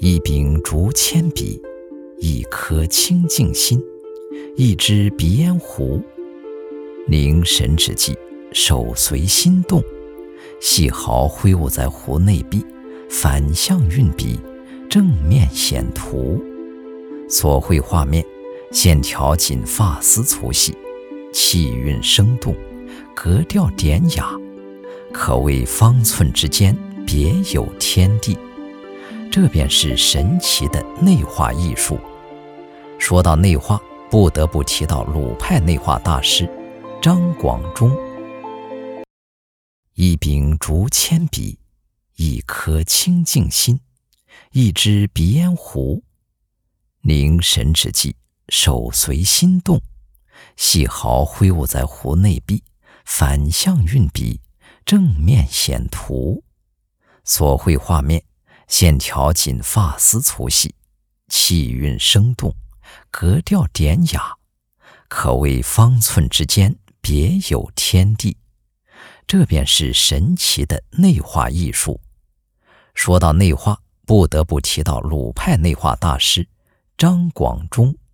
一柄竹铅笔，一颗清净心，一只鼻烟壶。凝神之际，手随心动，细毫挥舞在壶内壁，反向运笔，正面显图。所绘画面，线条紧，发丝粗细，气韵生动，格调典雅，可谓方寸之间别有天地。这便是神奇的内画艺术。说到内画，不得不提到鲁派内画大师张广忠。一柄竹铅笔，一颗清净心，一只鼻烟壶。凝神之际，手随心动，细毫挥舞在壶内壁，反向运笔，正面显图。所绘画面，线条紧，发丝粗细，气韵生动，格调典雅，可谓方寸之间别有天地。这便是神奇的内画艺术。说到内画，不得不提到鲁派内画大师张广忠。